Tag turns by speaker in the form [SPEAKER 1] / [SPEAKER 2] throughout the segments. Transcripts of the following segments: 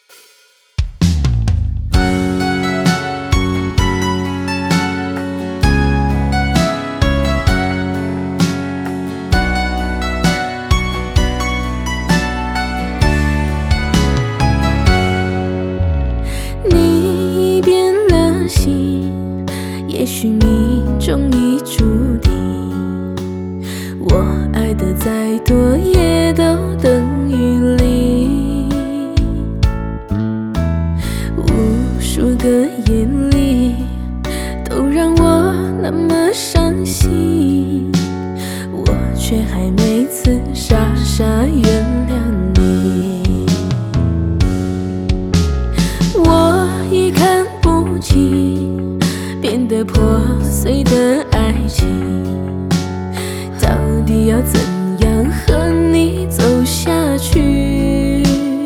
[SPEAKER 1] 你变了心，也许命中已注定。我爱的再多，也都等于零。无数个夜里，都让我那么伤心，我却还每次傻傻原谅你。我已看不清变得破碎的爱情，到底要怎样和你走下去？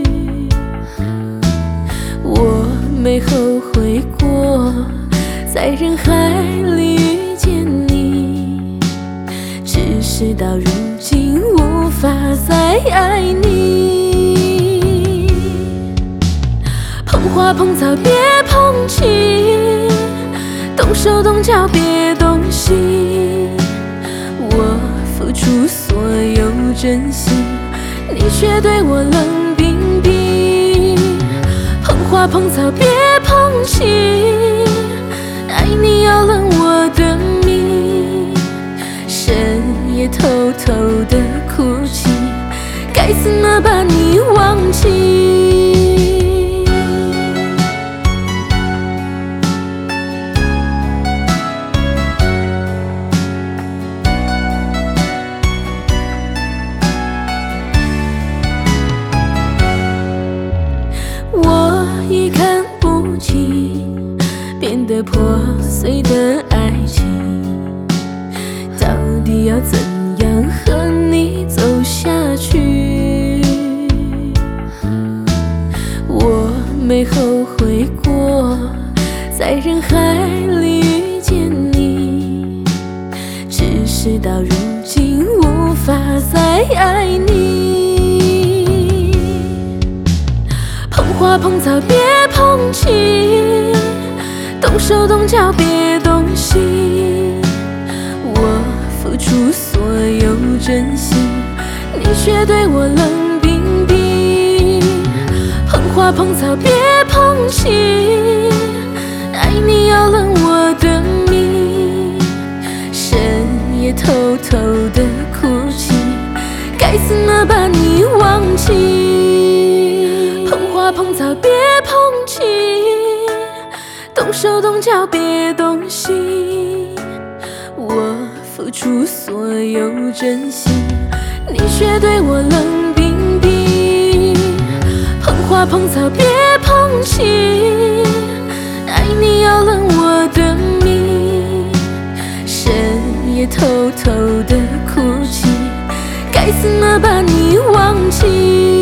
[SPEAKER 1] 我没后悔过在人海里遇见你，只是到如今无法再爱你。碰花碰草别碰情，动手动脚别动心，我付出所有真心，你却对我冷冰冰。碰花碰草别碰情，爱你要冷我的命，深夜偷偷的哭泣，该怎么把你忘记？我已看不清变得破碎的爱情，到底要怎样和你走下去？我没后悔过在人海里遇见你，只是到如今无法再爱你。碰花碰草别碰情，动手动脚别动心，我付出所有真心，你却对我冷冰冰。碰花碰草别碰情，爱你要冷我的命，深夜偷偷的哭泣，该怎么把你忘记？碰花碰草别碰情，动手动脚别动心，我付出所有真心，你却对我冷冰冰。碰花碰草别碰情，爱你要冷我的命，深夜偷偷的哭泣，该怎么把你忘记？